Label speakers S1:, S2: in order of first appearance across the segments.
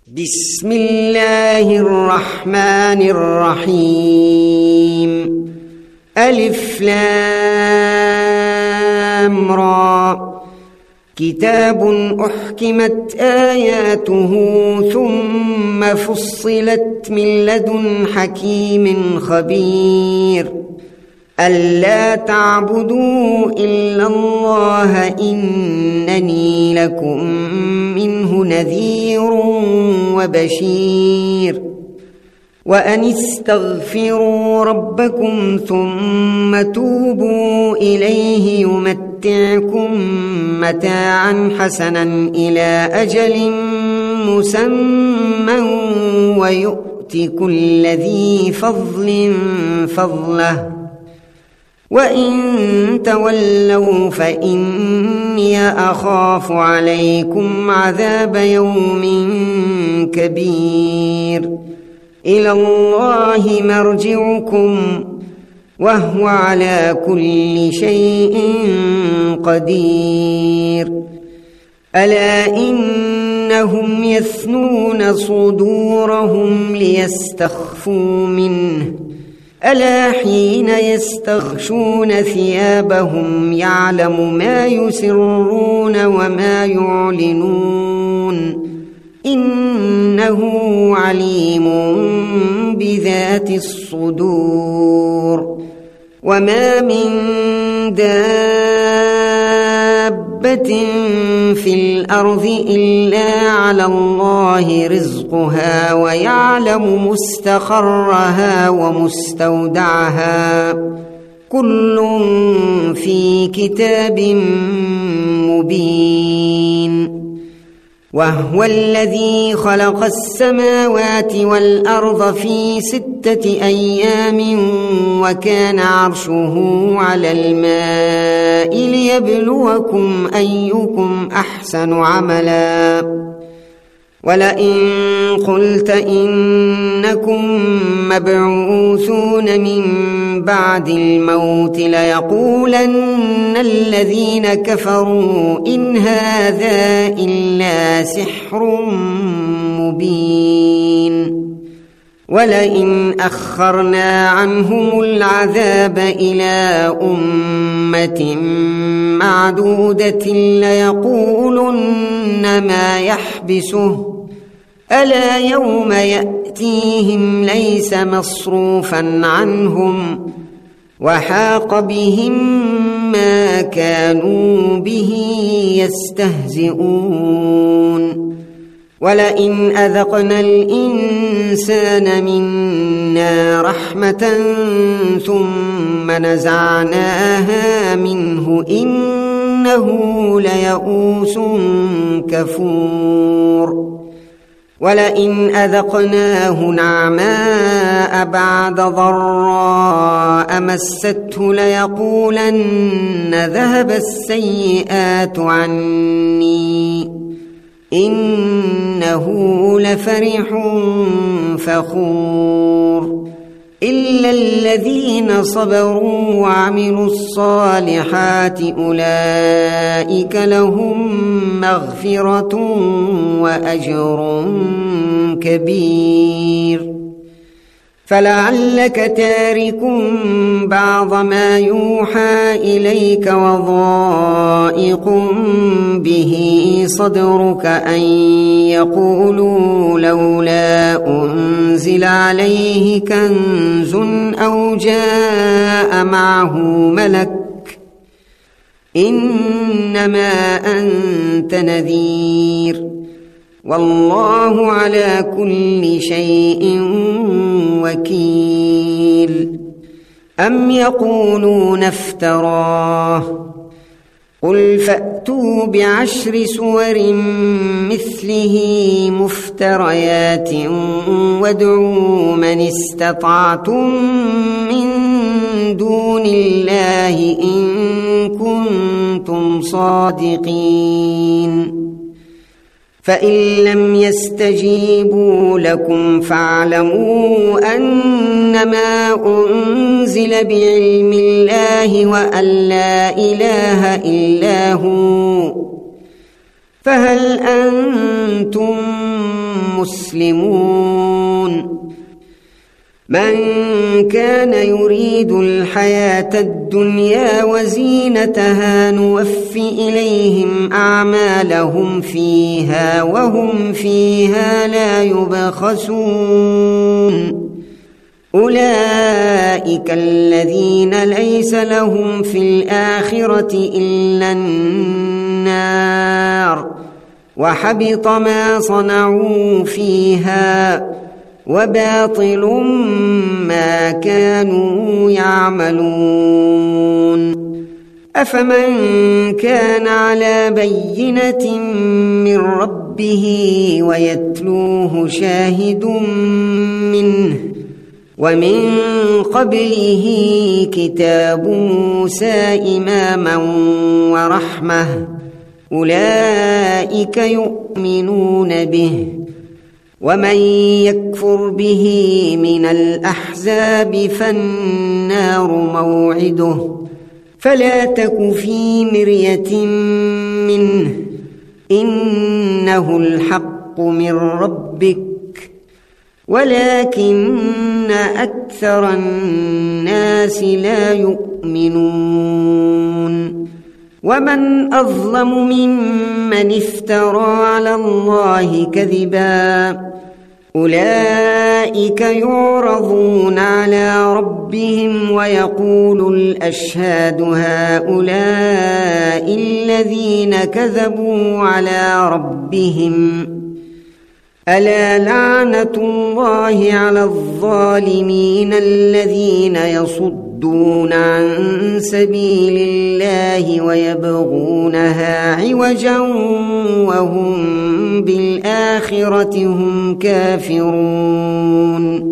S1: بسم الله الرحمن الرحيم. ألف لام را. كتاب أحكمت آياته ثم فصلت من لدن حكيم خبير. ألا تعبدوا إلا الله إنني لكم منه نذير وبشير. وأن استغفروا ربكم ثم توبوا إليه يمتعكم متاعا حسنا إلى أجل مسمى ويؤت كل ذي فضل فضله. وإن تولوا فإني أخاف عليكم عذاب يوم كبير. إلى الله مرجعكم وهو على كل شيء قدير. ألا إنهم يثنون صدورهم ليستخفوا منه. ألا حين يستغشون ثيابهم يعلم ما يسرون وما يعلنون إنه عليم بذات الصدور. وما من دابة في الأرض إلا على الله رزقها ويعلم مستقرها ومستودعها كل في كتاب مبين. وهو الذي خلق السماوات والأرض في 6 أيام وكان عرشه على الماء ليبلوكم أيكم أحسن عملا. ولئن قلت إنكم مبعوثون من بعد الموت ليقولن الذين كفروا إن هذا إلا سحر مبين. ولئن أخرنا عنهم العذاب إلى أمة معدودة ليقولن ما يحبسه. ألا يوم يأتيهم ليس مصروفا عنهم وحاق بهم ما كانوا به يستهزئون. ولئن أذقنا الإنسان منا رحمة ثم نزعناها منه إنه ليئوس كفور. ولئن أذقناه نعماء بعد ضراء مسته ليقولن ذهب السيئات عني إنه لفرح فخور. إلا الذين صبروا وعملوا الصالحات أولئك لهم مغفرة وأجر كبير. فلعلك تارك بعض ما يوحى إليك وضائق به صدرك أن يقولوا لولا أنزل عليه كنز أو جاء معه ملك إنما أنت نذير والله على كل شيء وكيل. أم يقولون افتراه قل فأتوا ب10 سور مثله مفتريات وادعوا من استطعتم من دون الله إن كنتم صادقين. فإن لم يستجيبوا لكم فاعلموا أنما أنزل بعلم الله وأن لا إله إلا هو فهل أنتم مسلمون من كان يريد الحياة الدنيا وزينتها نوفي إليهم أعمالهم فيها وهم فيها لا يبخسون أولئك الذين ليس لهم في الآخرة إلا النار وحبط ما صنعوا فيها وباطل ما كانوا يعملون أفمن كان على بينة من ربه ويتلوه شاهد منه ومن قبله كتاب موسى إماما ورحمة أولئك يؤمنون به ومن يكفر به من الأحزاب فالنار موعده فلا تك في مرية منه إنه الحق من ربك ولكن أكثر الناس لا يؤمنون ومن أظلم ممن افترى على الله كذبا أولئك يعرضون على ربهم ويقول الأشهاد هؤلاء الذين كذبوا على ربهم ألا لعنة الله على الظالمين الذين يصدون عن سبيل الله ويبغونها عوجا وهم بالآخرة هم كافرون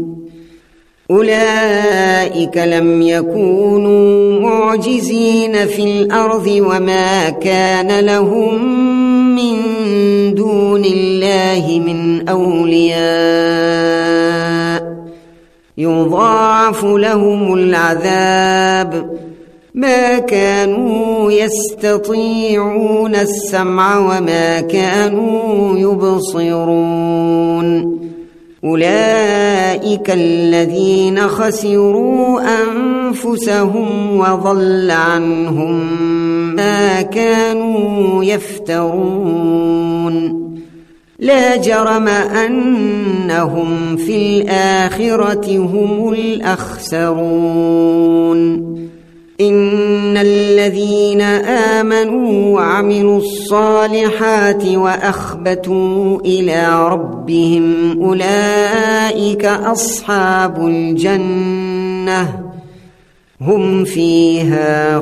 S1: أولئك لم يكونوا معجزين في الأرض وما كان لهم من دون الله من أولياء يضاعف لهم العذاب ما كانوا يستطيعون السمع وما كانوا يبصرون أولئك الذين خسروا أنفسهم وضل عنهم ما كانوا يفترون لا جرم أنهم في الآخرة هم الأخسرون إن الذين آمنوا وعملوا الصالحات وأخبتوا إلى ربهم أولئك أصحاب الجنة هم فيها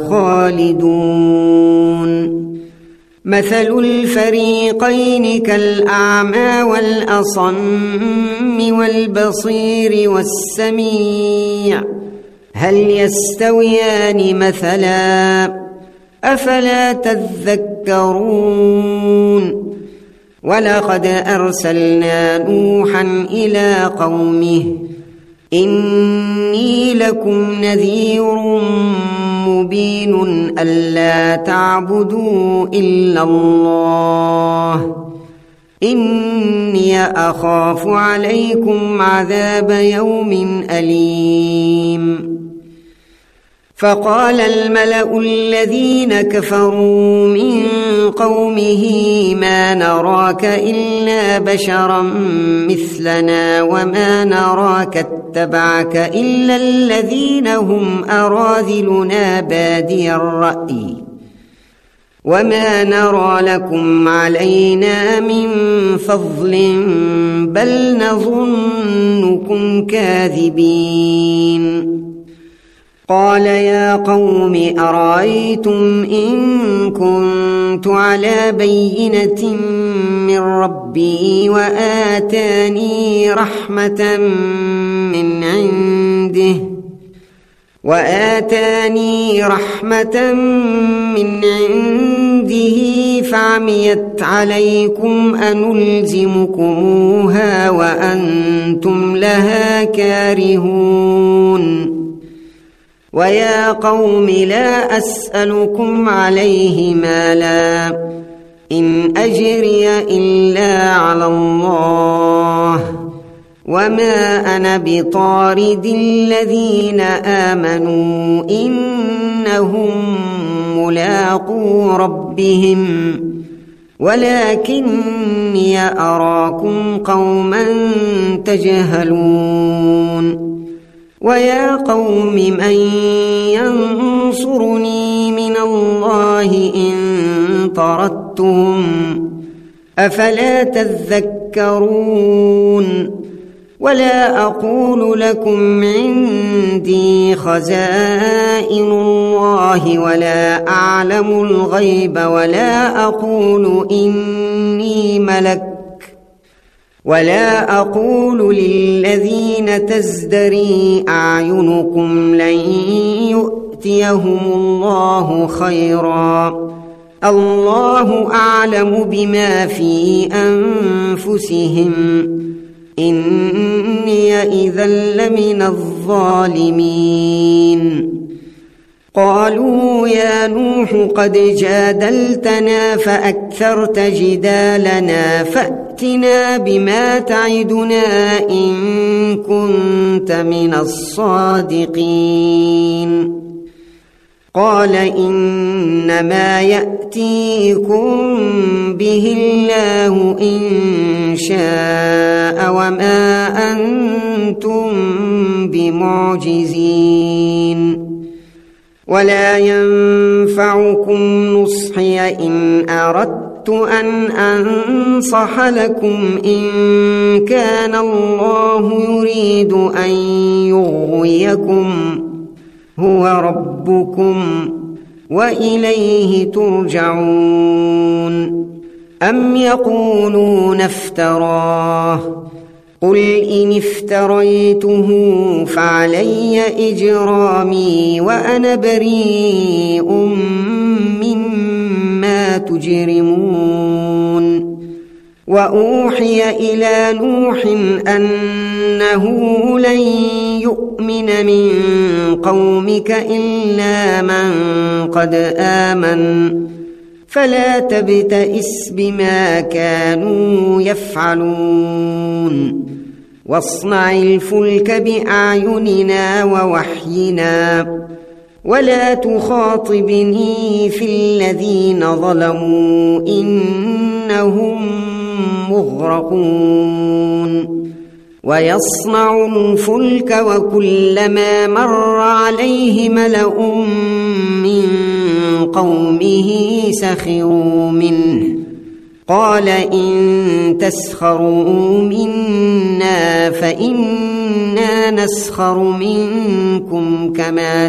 S1: خالدون مثل الفريقين كالأعمى والأصم والبصير والسميع هل يستويان مثلا أفلا تذكرون ولقد أرسلنا نوحا إلى قومه إني لكم نذير مبين ألا تعبدوا إلا الله إني أخاف عليكم عذاب يوم أليم فقال الملأ الذين كفروا من قومه ما نراك إلا بشرا مثلنا وما نراك اتبعك إلا الذين هم أراذلنا بادي الرأي وما نرى لكم علينا من فضل بل نظنكم كاذبين قال يا قوم أرأيتم إن كنت على بينة من ربي وآتاني رحمة من عنده فعميت عليكم أنلزمكموها وأنتم لها كارهون ويا قوم لا أسألكم عليه مالا إن أجري إلا على الله وما أنا بطارد الذين آمنوا إنهم ملاقو ربهم ولكني أراكم قوما تجهلون ويا قوم من ينصرني من الله إن طردتهم أفلا تذكرون ولا أقول لكم عندي خزائن الله ولا أعلم الغيب ولا أقول إني ملك ولا أقول للذين تزدري أعينكم لن يؤتيهم الله خيرا الله أعلم بما في أنفسهم إني إذا لمن الظالمين قالوا يا نوح قد جادلتنا فأكثرت جدالنا فأتنا بما تعدنا إن كنت من الصادقين قال إنما يأتيكم به الله إن شاء وما أنتم بمعجزين ولا ينفعكم نصحي إن أردت أن أنصح لكم إن كان الله يريد أن يغويكم هو ربكم وإليه ترجعون أم يقولون افتراه قل إن افتريته فعلي إجرامي وأنا بريء مما تجرمون وأوحي إلى نوح أنه لن يؤمن من قومك إلا من قد آمن فلا تبتئس بما كانوا يفعلون واصنع الفلك بأعيننا ووحينا ولا تخاطبني في الذين ظلموا إنهم مغرقون ويصنع الفلك وكلما مر عليه ملأ من قومه سخروا منه قال إن تسخروا منا فإنا نسخر منكم كما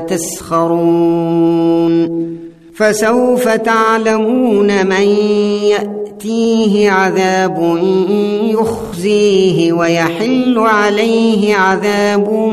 S1: تسخرون فسوف تعلمون من يأتيه عذاب يخزيه ويحل عليه عذاب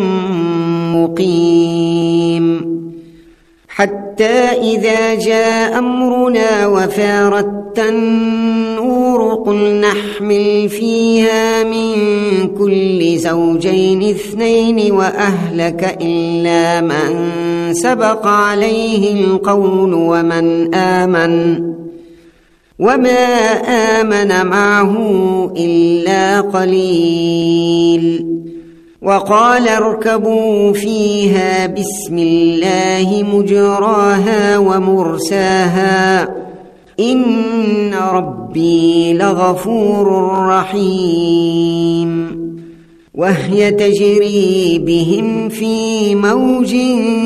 S1: مقيم حتى إذا جاء أمرنا وفارت النور قل نحمل فيها من كل زوجين اثنين وأهلك إلا من سبق عليه القول ومن آمن وما آمن معه إلا قليل وقال اركبوا فيها بسم الله مجراها ومرساها إن ربي لغفور رحيم وهي تجري بهم في موج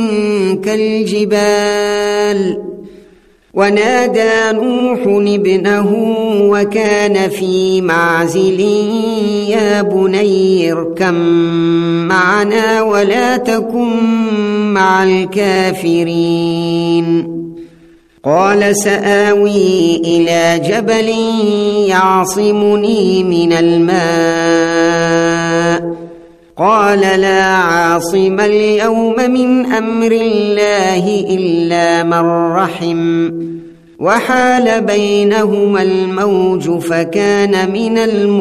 S1: كالجبال ونادى نوح ابنه وكان في معزل يا بني اركب معنا ولا تكن مع الكافرين قال سآوي إلى جبل يعصمني من الماء قال لا عاصم اليوم من أمر الله إلا من رحم وحال بينهما الموج فكان من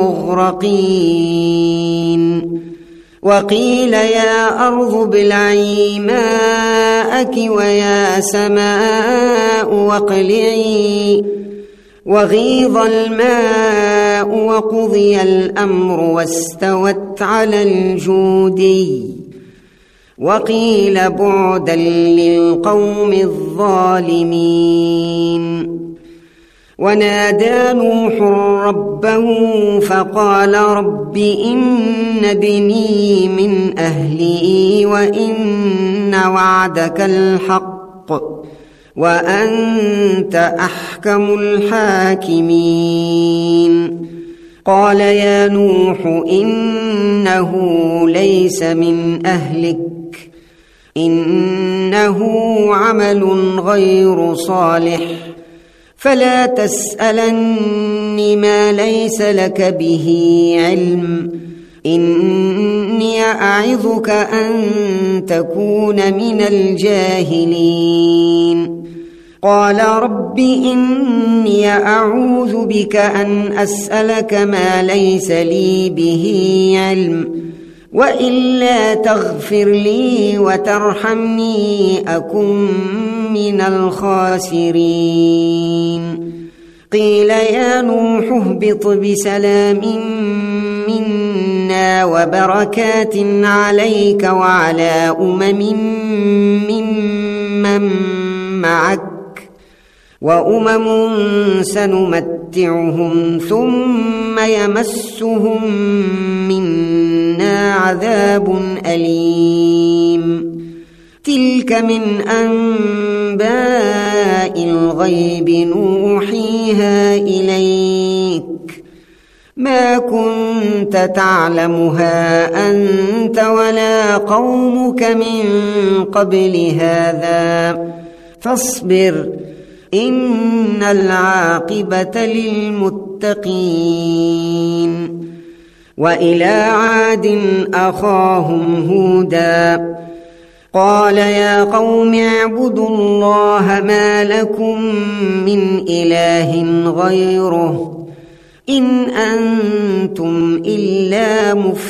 S1: المغرقين وقيل يا أرض ابلعي ماءك ويا سماء واقلعي وغيض الماء وقضي الأمر واستوت على الجودي وقيل بعدا للقوم الظالمين. ونادى نوح ربه فقال رب إن ابني من أهلي وإن وعدك الحق وأنت أحكم الحاكمين. قال يا نوح إنه ليس من أهلك إنه عمل غير صالح فلا تسألني ما ليس لك به علم إني أعظك أن تكون من الجاهلين. قال رب إني أعوذ بك أن أسألك ما ليس لي به علم وإلا تغفر لي وترحمني أكن من الخاسرين. قيل يا نوح اهبط بسلام منا وبركات عليك وعلى ممن معك وأمم سنمتعهم ثم يمسهم منا عذاب أليم. تلك من أنباء الغيب نوحيها إليك ما كنت تعلمها أنت ولا قومك من قبل هذا فاصبر إن العاقبة للمتقين. وإلى عاد أخاهم هودا قال يا قوم اعبدوا الله ما لكم من إله غيره إن أنتم إلا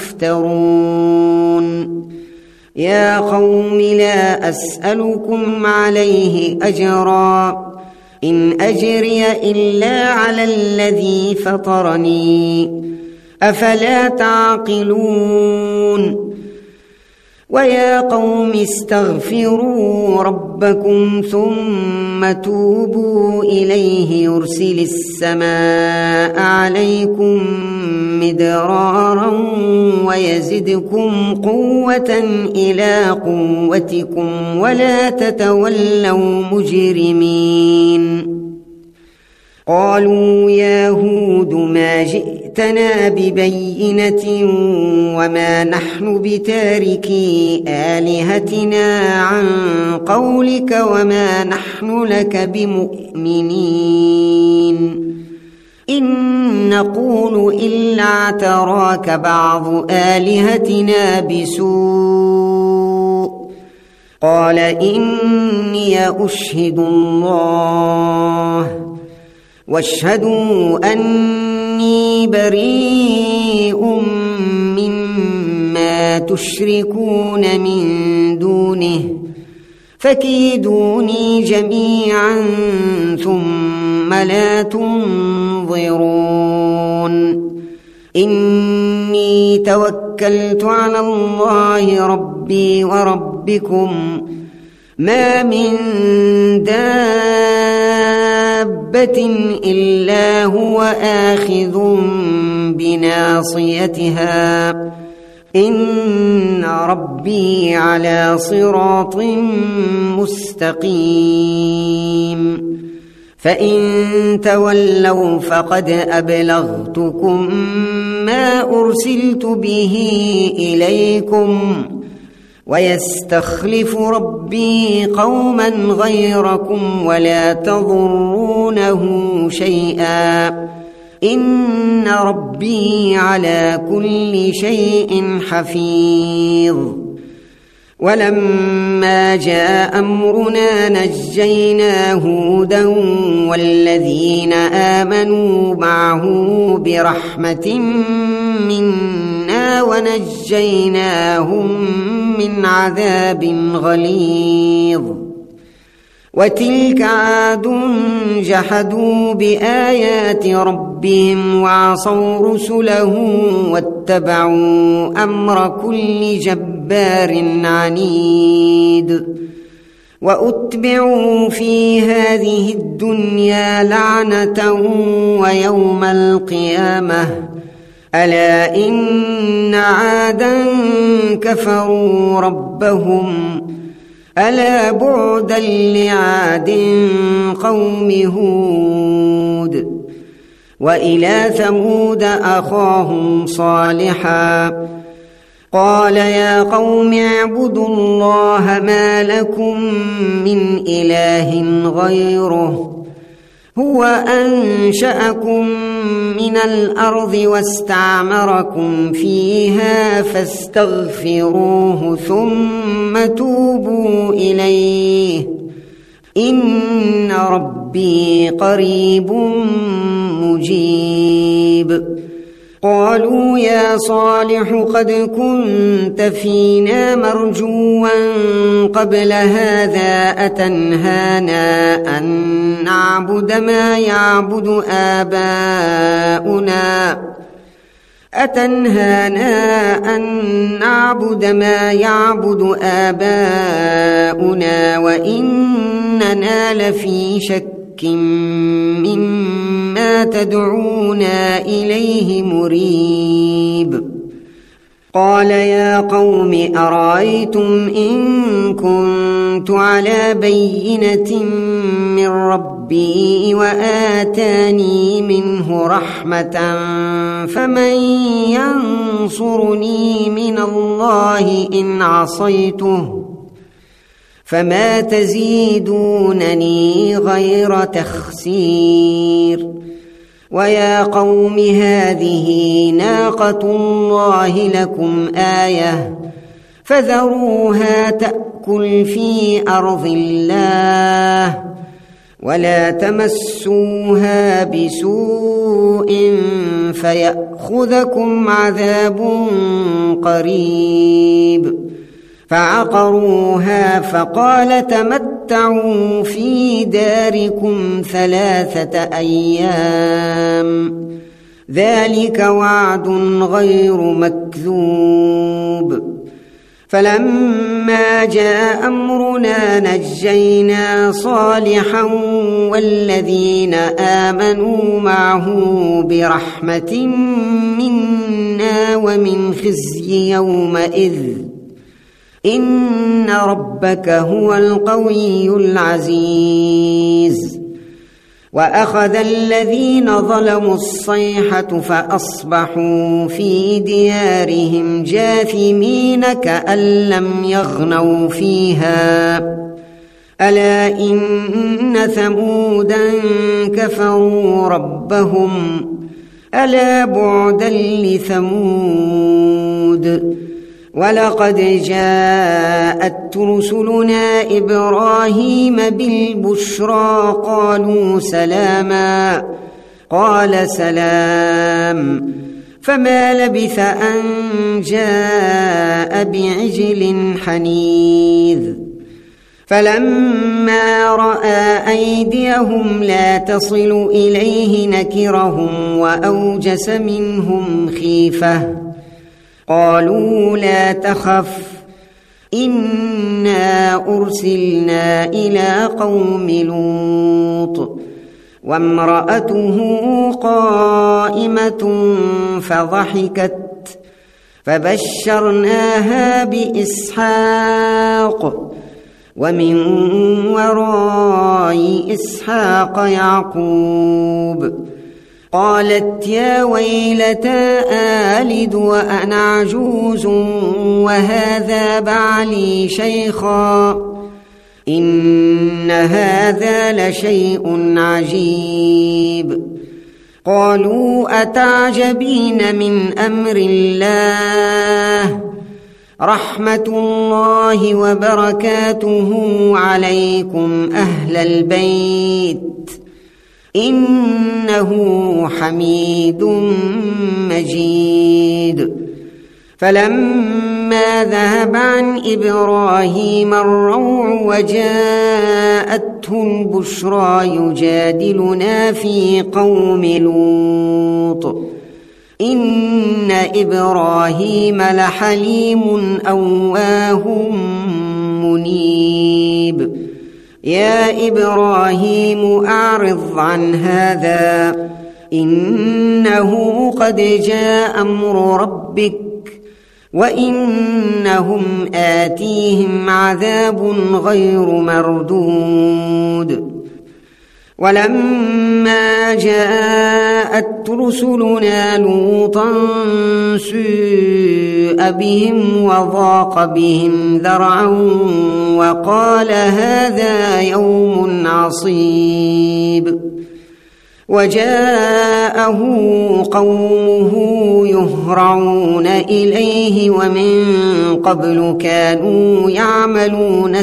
S1: مفترون. يا قوم لا أسألكم عليه أجرا إن أجري إلا على الذي فطرني أفلا تعقلون. ويا قوم استغفروا ربكم ثم توبوا إليه يرسل السماء عليكم مدرارا ويزدكم قوة إلى قوتكم ولا تتولوا مجرمين. قالوا يا هود ما جئتنا ببينة وما نحن بتاركي آلهتنا عن قولك وما نحن لك بمؤمنين إن نقول إلا اعتراك بعض آلهتنا بسوء. قال إني أشهد الله واشهدوا أني بريء مما تشركون من دونه فكيدوني جميعا ثم لا تنظرون. إني توكلت على الله ربي وربكم ما من دابة إلا هو آخذ بناصيتها إن ربي على صراط مستقيم. فإن تولوا فقد أبلغتكم ما أرسلت به إليكم ويستخلف ربي قوما غيركم ولا تضرونه شيئا إن ربي على كل شيء حفيظ. ولما جاء أمرنا نجينا هودا والذين آمنوا معه برحمة منا ونجيناهم من عذاب غليظ. وتلك عاد جحدوا بآيات ربهم وعصوا رسله واتبعوا أمر كل جبار عنيد وأتبعوا في هذه الدنيا لعنة ويوم القيامة ألا إن عادا كفروا ربهم ألا بعدا لعاد قوم هود وإلى ثمود أخاهم صالحا قال يا قوم اعبدوا الله ما لكم من إله غيره هو أنشأكم من الأرض واستعمركم فيها فاستغفروه ثم توبوا إليه إن ربي قريب مجيب قالوا يا صالح قد كنت فينا مرجوا قبل هذا أتنهانا أن نعبد ما يعبد آباؤنا وإننا لفي شك مما تدعونا إليه مريب قال يا قوم أرأيتم إن كنت على بينة من ربي وآتاني منه رحمة فمن ينصرني من الله إن عصيته فما تزيدونني غير تخسير ويا قوم هذه ناقة الله لكم آية فذروها تأكل في أرض الله ولا تمسوها بسوء فيأخذكم عذاب قريب فعقروها فقال تمتعوا في داركم 3 أيام ذلك وعد غير مكذوب فلما جاء أمرنا نجينا صالحا والذين آمنوا معه برحمة منا ومن خزي يومئذ إن ربك هو القوي العزيز وأخذ الذين ظلموا الصيحة فأصبحوا في ديارهم جاثمين كأن لم يغنوا فيها ألا إن ثمودا كفروا ربهم ألا بعدا لثمود ولقد جاءت رسلنا إبراهيم بالبشرى قالوا سلاما قال سلام فما لبث أن جاء بعجل حنيذ فلما رأى أيديهم لا تصل إليه نكرهم وأوجس منهم خيفة قالوا لا تخف إنا أرسلنا إلى قوم لوط وامرأته قائمة فضحكت فبشرناها بإسحاق ومن وراء إسحاق يعقوب قالت يا ويلتى آلد وأنا عجوز وهذا بعلي شيخا إن هذا لشيء عجيب قالوا أتعجبين من أمر الله رحمة الله وبركاته عليكم أهل البيت إنه حميد مجيد فلما ذهب عن إبراهيم الروع وجاءته البشرى يجادلنا في قوم لوط إن إبراهيم لحليم أواه منيب يا إبراهيم أعرض عن هذا إنه قد جاء أمر ربك وإنهم آتيهم عذاب غير مردود ولما جاءت رسلنا لوطا سيء بهم وضاق بهم ذرعا وقال هذا يوم عصيب وجاءه قومه يهرعون إليه ومن قبل كانوا يعملون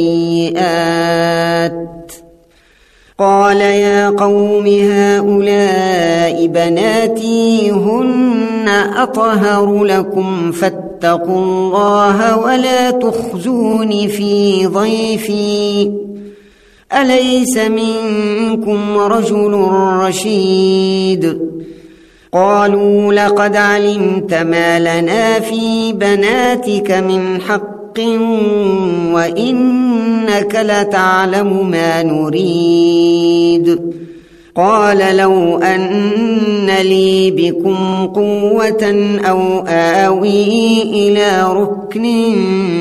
S1: السيئات قال يا قوم هؤلاء بناتي هن أطهر لكم فاتقوا الله ولا تخزون في ضيفي أليس منكم رجل رشيد قالوا لقد علمت ما لنا في بناتك من حق وإنك لتعلم ما نريد قال لو أن لي بكم قوة أو آوي إلى ركن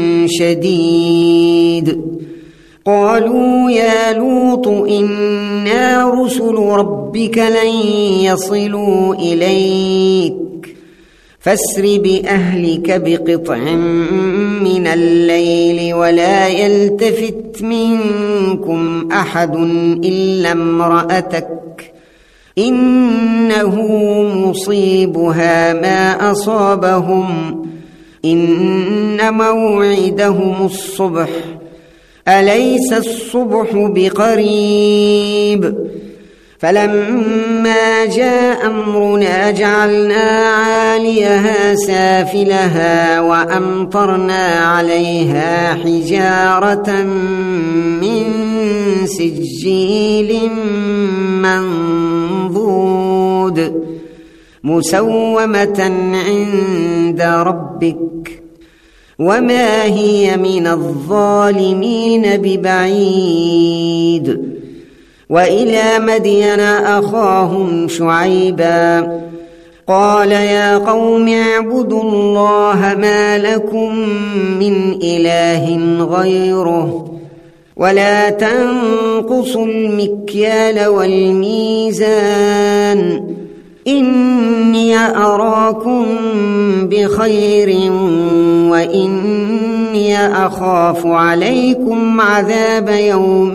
S1: شديد قالوا يا لوط إنا رسل ربك لن يصلوا إليك فاسر بأهلك بقطع من الليل ولا يلتفت منكم أحد إلا امرأتك إنه مصيبها ما أصابهم إن موعدهم الصبح أليس الصبح بقريب فلما جاء أمرنا جعلنا عاليها سافلها وأمطرنا عليها حجارة من سجيل منضود مسومة عند ربك وما هي من الظالمين ببعيد وإلى مدين أخاهم شعيبا قال يا قوم اعبدوا الله ما لكم من إله غيره ولا تنقصوا المكيال والميزان إني أراكم بخير وإني أخاف عليكم عذاب يوم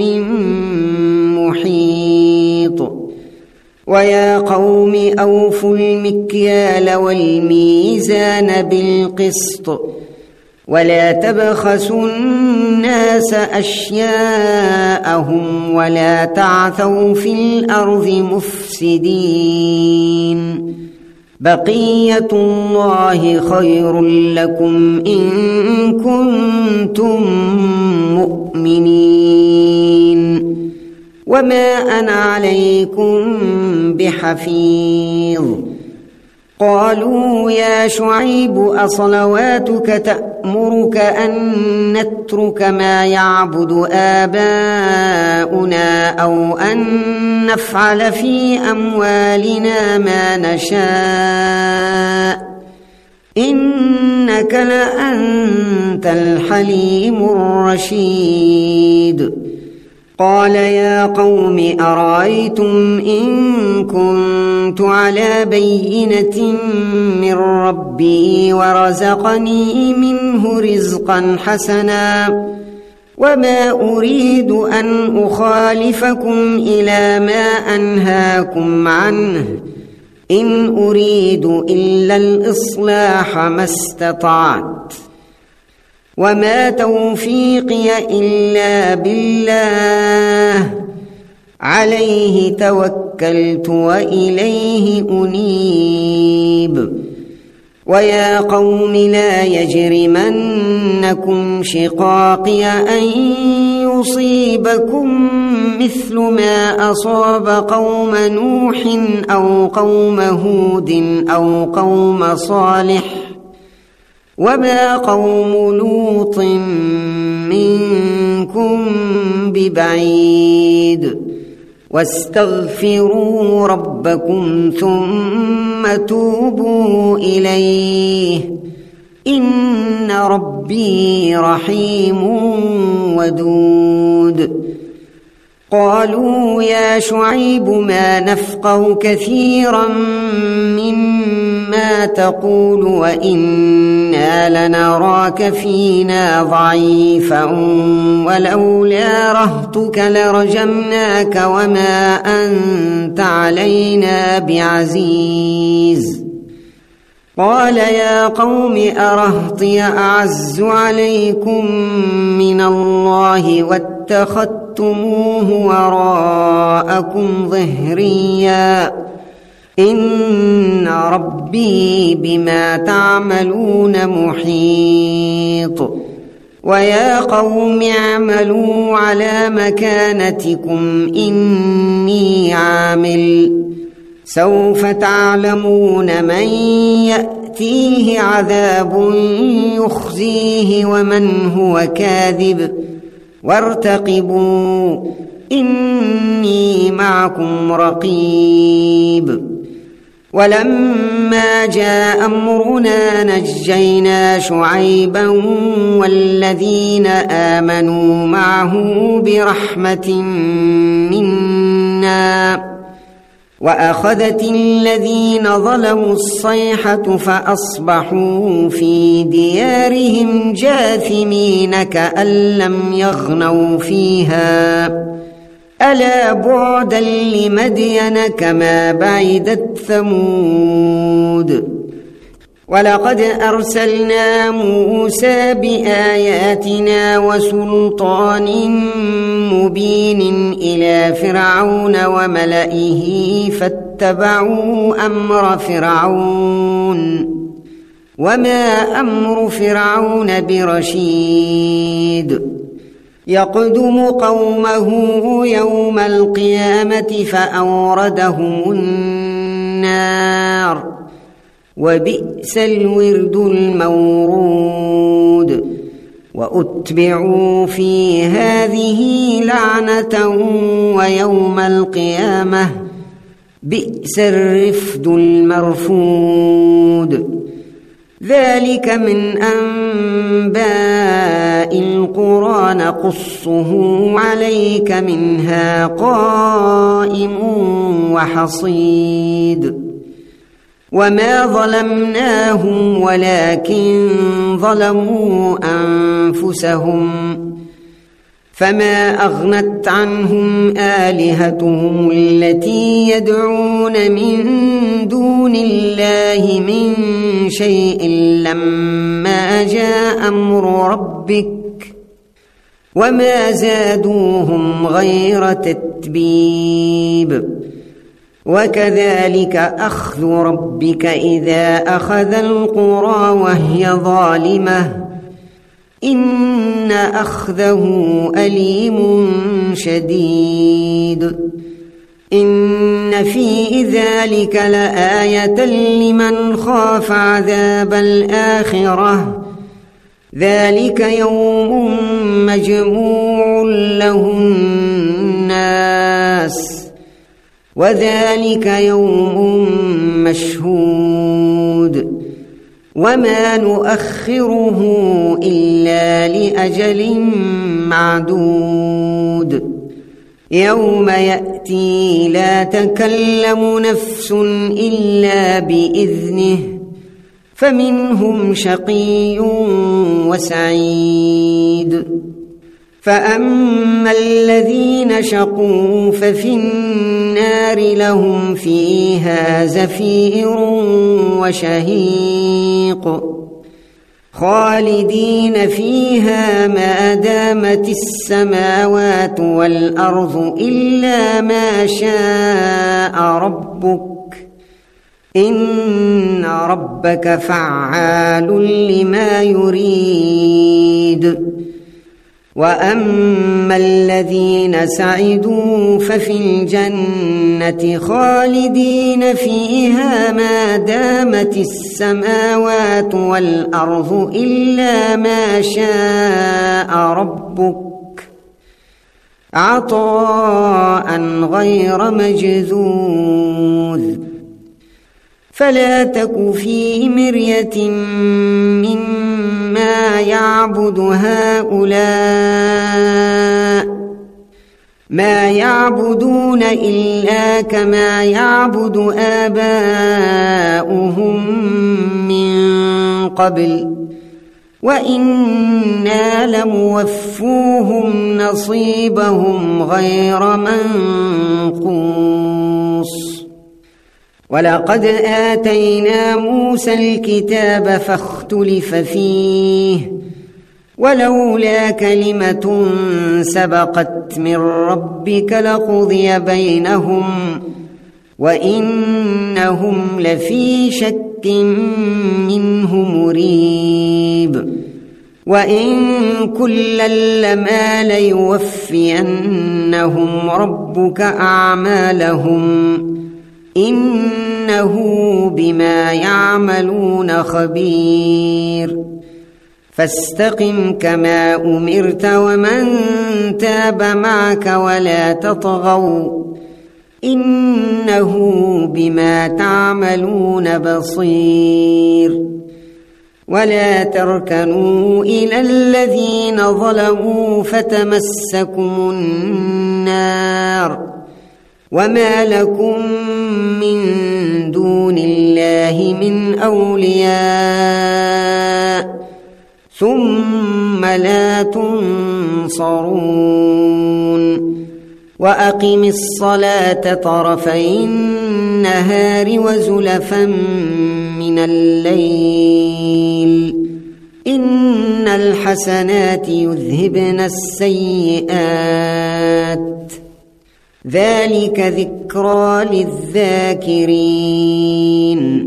S1: محيط ويا قوم أوفوا المكيال والميزان بالقسط ولا تبخسوا الناس أشياءهم ولا تعثوا في الأرض مفسدين بقية الله خير لكم إن كنتم مؤمنين وما أنا عليكم بحفيظ قالوا يا شعيب أصلواتك تأمرك أن نترك ما يعبد آباؤنا أو أن نفعل في أموالنا ما نشاء إنك لأنت الحليم الرشيد قال يا قوم أرأيتم إن كنت على بينة من ربي ورزقني منه رزقا حسنا وما أريد أن أخالفكم إلى ما أنهاكم عنه إن أريد إلا الإصلاح ما استطعت وما توفيقي إلا بالله عليه توكلت وإليه أنيب ويا قوم لا يجرمنكم شقاقي أن يصيبكم مثل ما أصاب قوم نوح أو قوم هود أو قوم صالح وما قوم لوط منكم ببعيد واستغفروا ربكم ثم توبوا إليه إن ربي رحيم ودود. قالوا يا شعيب ما نفقه كثيرا مما تقول وإنا لنراك فينا ضعيفا ولولا رهطك لرجمناك وما أنت علينا بعزيز. قال يا قوم أرهطي أعز عليكم من الله واتخذتموه وراءكم ظهريا إن ربي بما تعملون محيط. ويا قوم اعملوا على مكانتكم إني عامل سوف تعلمون من يأتيه عذاب يخزيه ومن هو كاذب وارتقبوا إني معكم رقيب. ولما جاء أمرنا نجينا شعيبا والذين آمنوا معه برحمة منا وأخذت الذين ظلموا الصيحة فأصبحوا في ديارهم جاثمين كأن لم يغنوا فيها ألا بعدا لمدين كما بعدت ثمود. ولقد أرسلنا موسى بآياتنا وسلطان مبين إلى فرعون وملئه فاتبعوا أمر فرعون وما أمر فرعون برشيد. يقدم قومه يوم القيامة فأوردهم النار وبئس الورد المورود. وأتبعوا في هذه لعنة ويوم القيامة بئس الرفد المرفود. ذلك من أنباء القرى نقصه عليك منها قائم وحصيد. وما ظلمناهم ولكن ظلموا أنفسهم فما أغنت عنهم آلهتهم التي يدعون من دون الله من شيء لما جاء أمر ربك وما زادوهم غير تتبيب. وكذلك أخذ ربك إذا أخذ القرى وهي ظالمة إن أخذه أليم شديد. إن في ذلك لآية لمن خاف عذاب الآخرة ذلك يوم مجموع له الناس وذلك يوم مشهود وما نؤخره إلا لأجل معدود. يوم يأتي لا تكلم نفس إلا بإذنه فمنهم شقي وسعيد. فأما الذين شقوا ففي النار لهم فيها زفير وشهيق خالدين فيها ما دامت السماوات والأرض إلا ما شاء ربك إن ربك فعال لما يريد. وأما الذين سعدوا ففي الجنة خالدين فيها ما دامت السماوات والأرض إلا ما شاء ربك عطاء غير مجذوذ. فلا تك في مرية مما يعبد هؤلاء، ما يعبدون إلا كما يعبد آباؤهم من قبل، وإنا لموفوهم نصيبهم غير منقوص. ولقد آتينا موسى الكتاب فاختلف فيه، ولولا كلمة سبقت من ربك لقضي بينهم وإنهم لفي شك منه مريب. وإن كلا لما ليوفينهم ربك أعمالهم إنه بما يعملون خبير. فاستقم كما أمرت ومن تاب معك ولا تطغوا إنه بما تعملون بصير. ولا تركنوا إلى الذين ظلموا فتمسكم النار وما لكم من دون الله من أولياء ثم لا تنصرون. وأقم الصلاة طرفي النهار وزلفا من الليل إن الحسنات يذهبن السيئات ذلك ذكرى للذاكرين.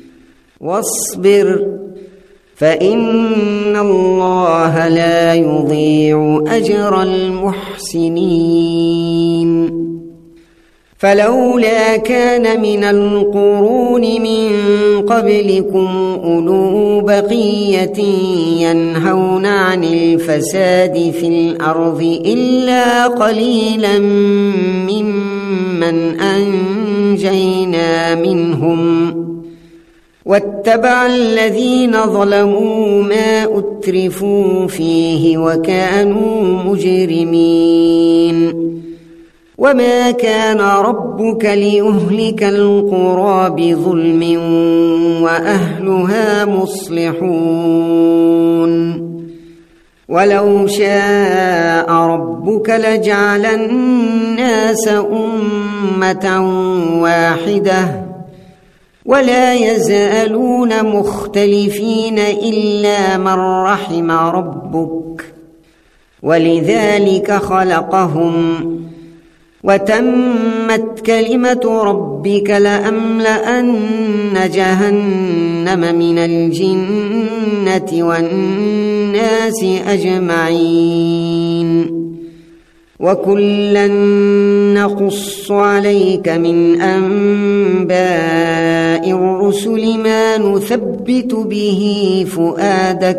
S1: واصبر فإن الله لا يضيع أجر المحسنين. فلولا كان من القرون من قبلكم أولو بقية ينهون عن الفساد في الأرض إلا قليلا ممن أنجينا منهم واتبع الذين ظلموا ما أترفوا فيه وكانوا مجرمين. وما كان ربك ليهلك القرى بظلم وأهلها مصلحون. ولو شاء ربك لجعل الناس أمة واحدة ولا يزالون مختلفين إلا من رحم ربك ولذلك خلقهم. وتمت كلمة ربك لأملأن جهنم من الجنة والناس أجمعين. وكلا نقص عليك من أنباء الرسل ما نثبت به فؤادك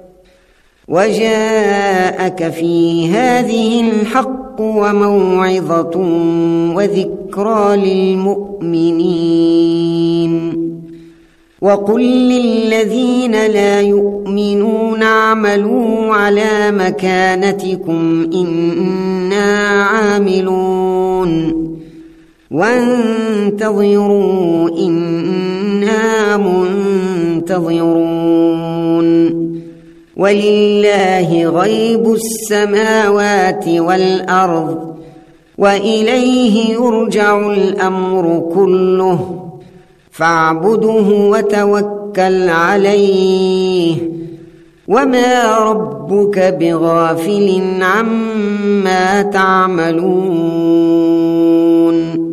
S1: وجاءك في هذه الحق وموعظة وذكرى للمؤمنين. وقل للذين لا يؤمنون اعملوا على مكانتكم إنا عاملون وانتظروا إنا منتظرون. ولله غيب السماوات والأرض وإليه يرجع الأمر كله فاعبده وتوكل عليه وما ربك بغافل عما تعملون.